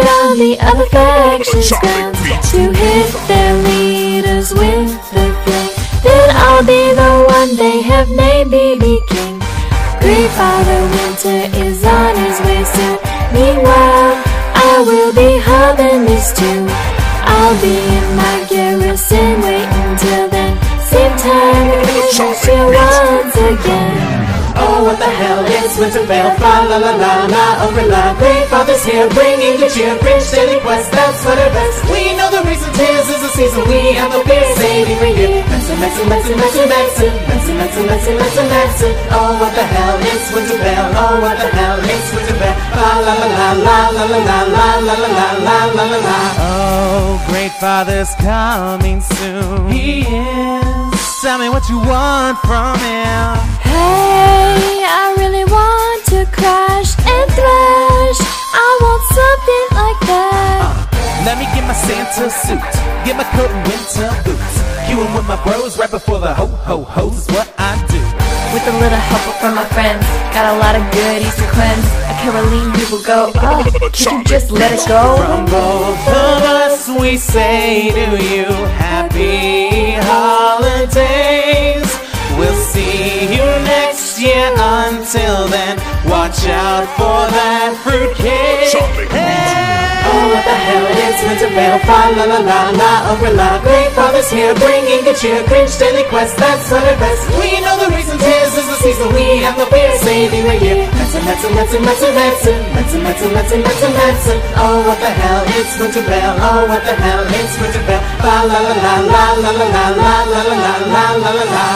Speaker 7: the other factions' grounds to hit their leaders with the flame. Then I'll be the one they have named B B King. Great Father Winter is on his way soon. Meanwhile, I will be humming this tune. I'll be in my garrison waiting till then. Same time next year once again.
Speaker 19: Oh, what the hell, it's Wintervale, fa la la la la, over la. Great Father's here, bringing good cheer, Grinch daily quest, that's what it best. We know the reason tis is the season, we have no fear, saving reindeer. Manson, Manson, Manson, Manson, Manson, Manson, Manson, Manson, Manson, Manson. Oh, what the hell, it's Wintervale, oh, what the hell, it's Wintervale, fa la la la la la la la la la la la la la la.
Speaker 14: Oh, Great Father's coming soon. He is. Tell me what you want from him.
Speaker 7: Hey, I really want to crash and thrash. I want something like that.
Speaker 14: Uh, let me get my Santa suit, get my coat and winter boots. Queuing with my bros right before the ho-ho-hos is what I do.
Speaker 20: With a little help from my friends, got a lot of goodies to cleanse. A Caroline, we will go. Oh, could you just let it go?
Speaker 14: From both of us we say to you, happy holidays. We'll see you next year. Until then, watch out for that fruitcake. Hey!
Speaker 19: Oh, what the hell, it's Wintervale, fa la la la la, over la. Great Father's here, bringing good cheer, Grinch daily quest, that's what it best. We know the reason tis is the season, we have no fear, saving the year. Manson, Manson, Manson, Manson, Manson, Manson, Manson, Manson, Manson, Manson. Oh, what the hell, it's Wintervale, oh, what the hell, it's Wintervale, fa la la la la la la la la la la la la la la.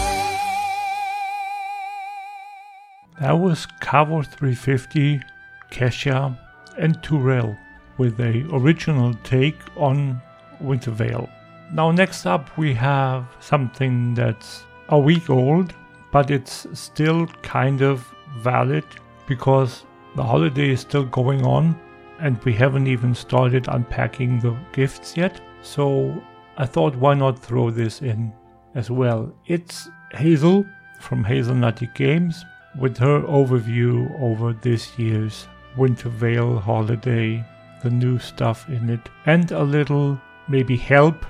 Speaker 4: That was Cavo three fifty, Kesha, and Turel with a original take on Wintervale. Now next up we have something that's a week old, but it's still kind of valid because the holiday is still going on and we haven't even started unpacking the gifts yet. So I thought, why not throw this in as well? It's Hazel from Hazelnutty Games with her overview over this year's Wintervale holiday, the new stuff in it, and a little maybe help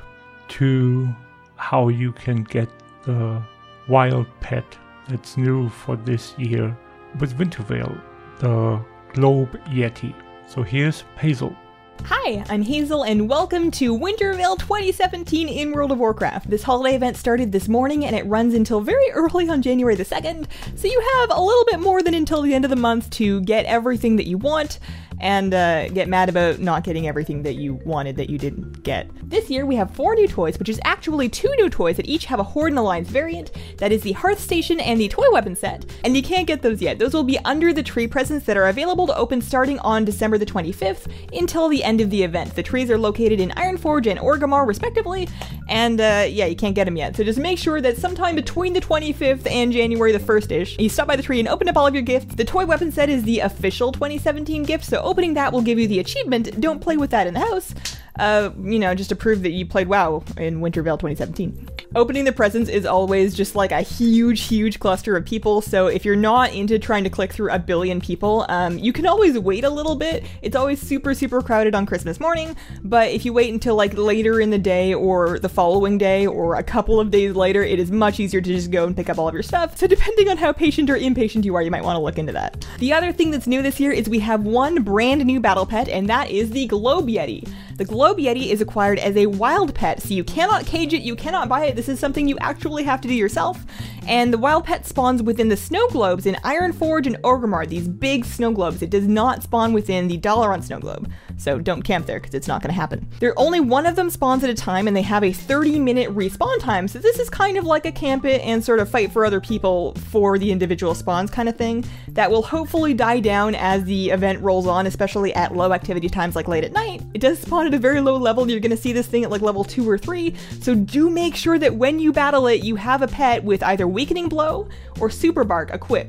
Speaker 4: to how you can get the wild pet that's new for this year with Wintervale, the Globe Yeti. So here's Hazel.
Speaker 21: Hi, I'm Hazel and welcome to Wintervale twenty seventeen in World of Warcraft. This holiday event started this morning and it runs until very early on January the second, so you have a little bit more than until the end of the month to get everything that you want and uh, get mad about not getting everything that you wanted that you didn't get. This year we have four new toys, which is actually two new toys that each have a Horde and Alliance variant. That is the Hearth Station and the Toy Weapon set, and you can't get those yet. Those will be under the tree presents that are available to open starting on December the twenty-fifth until the end of the event. The trees are located in Ironforge and Orgrimmar respectively, and uh, yeah, you can't get them yet. So just make sure that sometime between the twenty-fifth and January the first-ish, you stop by the tree and open up all of your gifts. The Toy Weapon set is the official twenty seventeen gift, so opening that will give you the achievement. Don't play with that in the house. Uh, you know, just to prove that you played WoW in Wintervale twenty seventeen. Opening the presents is always just like a huge, huge cluster of people, so if you're not into trying to click through a billion people, um, you can always wait a little bit. It's always super, super crowded on Christmas morning, but if you wait until like later in the day or the following day or a couple of days later, it is much easier to just go and pick up all of your stuff. So depending on how patient or impatient you are, you might want to look into that. The other thing that's new this year is we have one brand new battle pet, and that is the Globe Yeti. The Globe Yeti is acquired as a wild pet, so you cannot cage it, you cannot buy it. This is something you actually have to do yourself. And the wild pet spawns within the snow globes in Ironforge and Orgrimmar, these big snow globes. It does not spawn within the Dalaran snow globe, so don't camp there because it's not going to happen. There only one of them spawns at a time, and they have a thirty minute respawn time, so this is kind of like a camp it and sort of fight for other people for the individual spawns kind of thing that will hopefully die down as the event rolls on, especially at low activity times like late at night. It does spawn at a very low level. You're going to see this thing at like level two or three, so do make sure that when you battle it, you have a pet with either Weakening Blow or Super Bark equipped,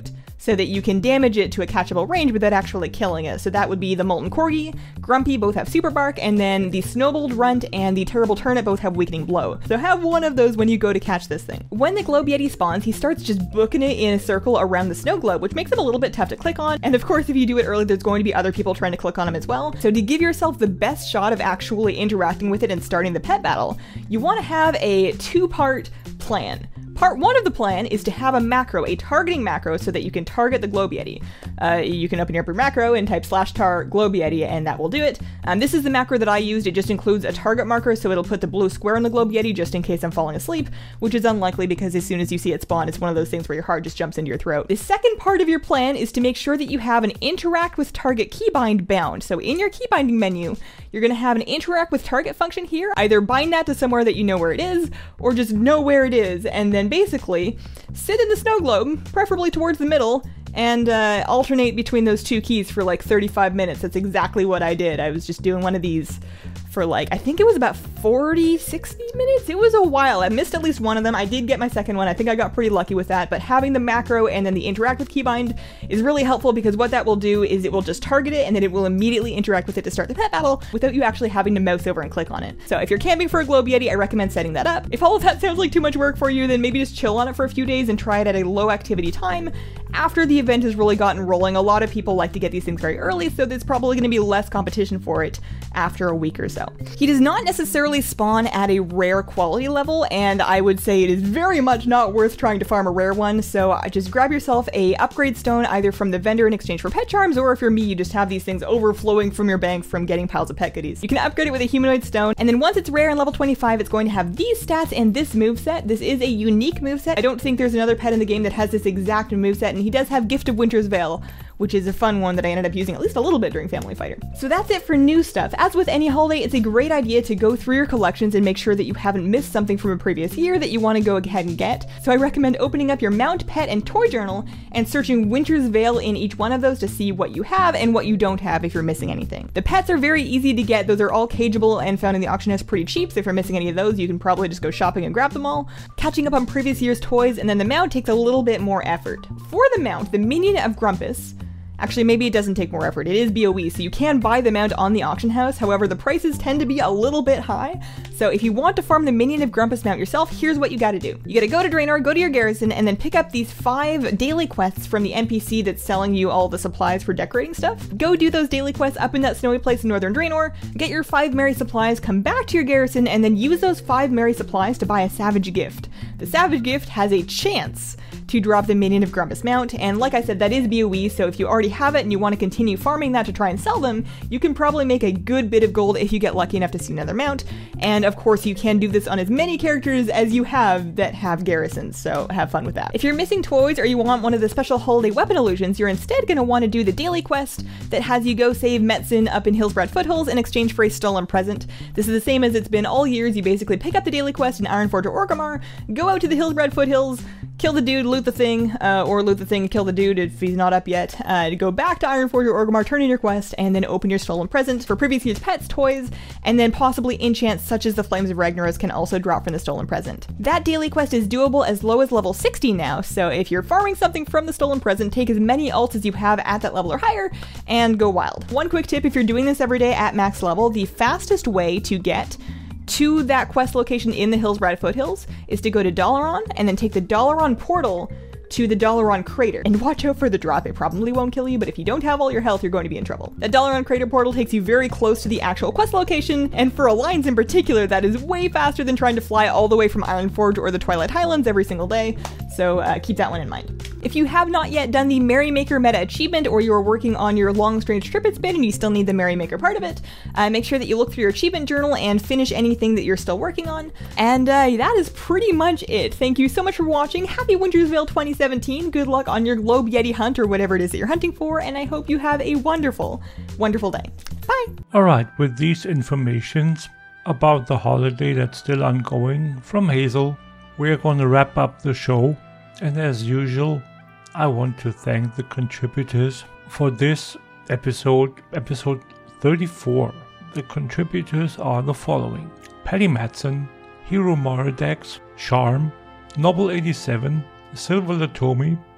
Speaker 21: so that you can damage it to a catchable range without actually killing it. So that would be the Molten Corgi, Grumpy both have Super Bark, and then the Snowballed Runt and the Terrible Turnip both have Weakening Blow. So have one of those when you go to catch this thing. When the Globe Yeti spawns, he starts just booking it in a circle around the snow globe, which makes it a little bit tough to click on. And of course, if you do it early, there's going to be other people trying to click on him as well. So to give yourself the best shot of actually interacting with it and starting the pet battle, you want to have a two-part plan. Part one of the plan is to have a macro, a targeting macro, so that you can target the Globe Yeti. Uh, you can open up your macro and type slash tar Globe Yeti, and that will do it. Um, this is the macro that I used. It just includes a target marker, so it'll put the blue square on the Globe Yeti just in case I'm falling asleep, which is unlikely because as soon as you see it spawn, it's one of those things where your heart just jumps into your throat. The second part of your plan is to make sure that you have an interact with target keybind bound. So in your keybinding menu, you're going to have an interact with target function here. Either bind that to somewhere that you know where it is, or just know where it is, and then basically sit in the snow globe, preferably towards the middle, and uh, alternate between those two keys for like thirty-five minutes. That's exactly what I did. I was just doing one of these for like, I think it was about forty, sixty minutes. It was a while. I missed at least one of them. I did get my second one. I think I got pretty lucky with that, but having the macro and then the interact with keybind is really helpful because what that will do is it will just target it and then it will immediately interact with it to start the pet battle without you actually having to mouse over and click on it. So if you're camping for a Globe Yeti, I recommend setting that up. If all of that sounds like too much work for you, then maybe just chill on it for a few days and try it at a low activity time. After the event has really gotten rolling, a lot of people like to get these things very early, so there's probably going to be less competition for it after a week or so. He does not necessarily spawn at a rare quality level, and I would say it is very much not worth trying to farm a rare one, so just grab yourself a upgrade stone either from the vendor in exchange for pet charms, or if you're me, you just have these things overflowing from your bank from getting piles of pet goodies. You can upgrade it with a humanoid stone, and then once it's rare in level twenty-five, it's going to have these stats and this moveset. This is a unique moveset. I don't think there's another pet in the game that has this exact moveset, and he does have Gift of Winter's Veil, which is a fun one that I ended up using at least a little bit during Family Fighter. So that's it for new stuff. As with any holiday, it's a great idea to go through your collections and make sure that you haven't missed something from a previous year that you want to go ahead and get. So I recommend opening up your Mount, Pet, and Toy Journal and searching Winter's Veil in each one of those to see what you have and what you don't have if you're missing anything. The pets are very easy to get. Those are all cageable and found in the auction house pretty cheap, so if you're missing any of those, you can probably just go shopping and grab them all. Catching up on previous year's toys, and then the mount takes a little bit more effort. For the mount, the minion of Grumpus, actually, maybe it doesn't take more effort. It is B O E, so you can buy the mount on the auction house. However, the prices tend to be a little bit high. So if you want to farm the minion of Grumpus mount yourself, here's what you gotta do. You gotta go to Draenor, go to your garrison, and then pick up these five daily quests from the N P C that's selling you all the supplies for decorating stuff. Go do those daily quests up in that snowy place in northern Draenor, get your five merry supplies, come back to your garrison, and then use those five merry supplies to buy a savage gift. The savage gift has a chance to drop the minion of Grumpus mount, and like I said, that is B O E, so if you already have it and you want to continue farming that to try and sell them, you can probably make a good bit of gold if you get lucky enough to see another mount, and of course you can do this on as many characters as you have that have garrisons, so have fun with that. If you're missing toys or you want one of the special holiday weapon illusions, you're instead going to want to do the daily quest that has you go save Metzen up in Hillsbrad Foothills in exchange for a stolen present. This is the same as it's been all years. You basically pick up the daily quest in Ironforge or Orgrimmar, go out to the Hillsbrad Foothills, kill the dude, loot the thing, uh, or loot the thing, kill the dude if he's not up yet, uh, to go back to Ironforge or Orgrimmar, turn in your quest, and then open your stolen presents for previous year's pets, toys, and then possibly enchants such as the Flames of Ragnaros can also drop from the stolen present. That daily quest is doable as low as level sixty now, so if you're farming something from the stolen present, take as many alts as you have at that level or higher, and go wild. One quick tip, if you're doing this every day at max level, the fastest way to get to that quest location in the Hillsbrad Foothills is to go to Dalaran and then take the Dalaran portal to the Dalaran crater. And watch out for the drop, it probably won't kill you, but if you don't have all your health, you're going to be in trouble. The Dalaran crater portal takes you very close to the actual quest location, and for Alliance in particular, that is way faster than trying to fly all the way from Ironforge or the Twilight Highlands every single day, so uh, keep that one in mind. If you have not yet done the Merrymaker meta achievement, or you are working on your long strange triplet spin and you still need the Merrymaker part of it, uh, make sure that you look through your achievement journal and finish anything that you're still working on. And uh, that is pretty much it. Thank you so much for watching. Happy Winter's Veil twenty seventeen. Good luck on your Globe Yeti hunt or whatever it is that you're hunting for, and I hope you have a wonderful, wonderful day. Bye!
Speaker 4: Alright, with these informations about the holiday that's still ongoing from Hazel, we're going to wrap up the show, and as usual, I want to thank the contributors for this episode, episode thirty-four. The contributors are the following: Patty Matson, Hero Maradex, Charm, Noble eighty-seven, Silver Latomi,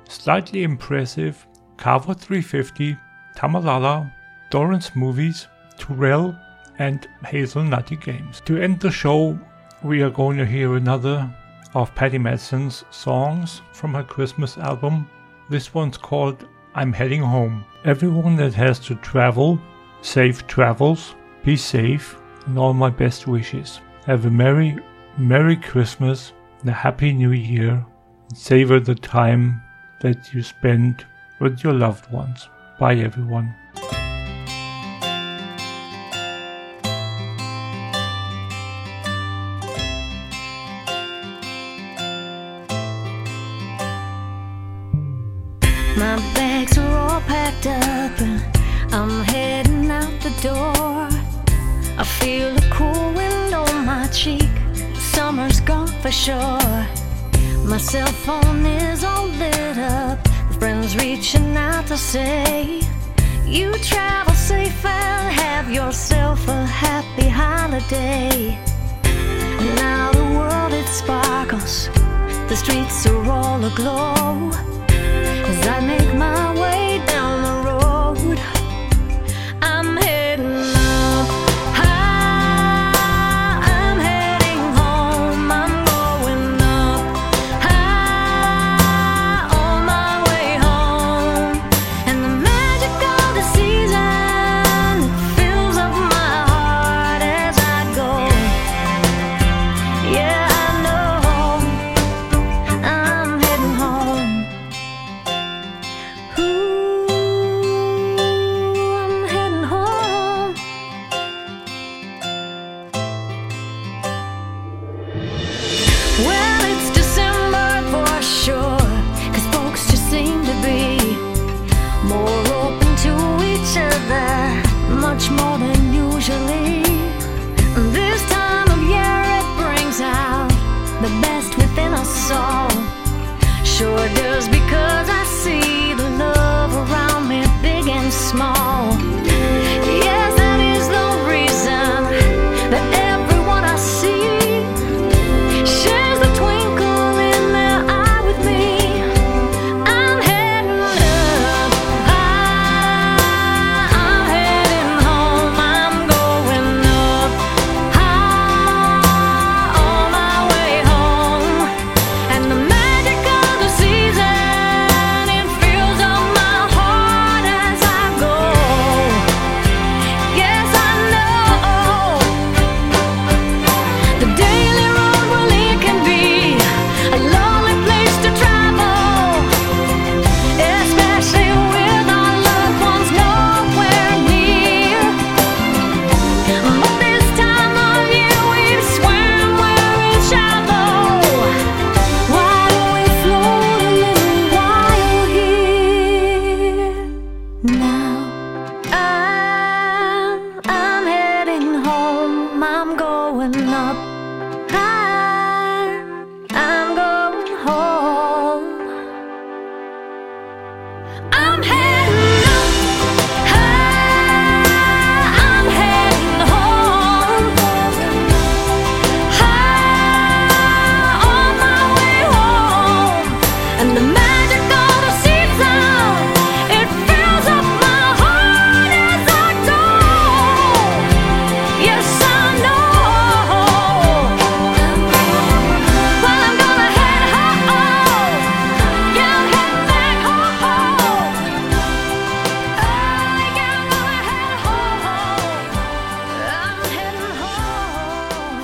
Speaker 4: Slightly Impressive, Carver three fifty, Tamalala, Doran's Movies, Turrell, and Hazel Nutty Games. To end the show, we are going to hear another of Patty Madsen's songs from her Christmas album. This one's called I'm Heading Home. Everyone that has to travel, safe travels, be safe, and all my best wishes. Have a Merry, Merry Christmas and a Happy New Year. And savor the time that you spend with your loved ones. Bye everyone.
Speaker 3: My bags are all packed up and I'm heading out the door. I feel a cool wind on my cheek. Summer's gone for sure. My cell phone is all lit up. Friends reaching out to say, you travel safe and have yourself a happy holiday. Now the world it sparkles, the streets are all aglow. As I make my way down the road, I'm heading up high, I'm heading home, I'm going up high on my way home. And the magic of the season fills up my heart as I go. Yeah, I know I'm heading home. Much more than usually. This time of year it brings out the best within us all. Sure does, because I see the love around me, big and small. Yes, that is the reason that everyone I see shares the twinkle in their eye with me. I'm heading up high, I'm heading home, I'm going up high on my way home. And the magic of the season, it fills up my heart as I go. Yes, I know the daily road, well, it can be a lonely place to travel, especially with our loved ones nowhere near. But this time of year we've swam where it's shallow. Why don't we float a little while here? Now I'm, I'm heading home, I'm going up high, I'm going home. I'm heading up high, I'm heading home, high on my way home. And the magic of the season, it fills up my heart as I go. Yes, I know. Well, I'm gonna head home. Yeah, I'm heading back home. Oh, yeah, I'm gonna head home. I'm heading home.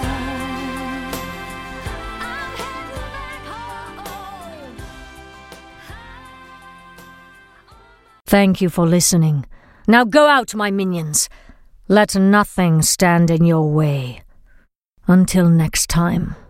Speaker 3: I'm heading back home.
Speaker 2: Thank you for listening. Now go out, my minions. Let nothing stand in your way. Until next time.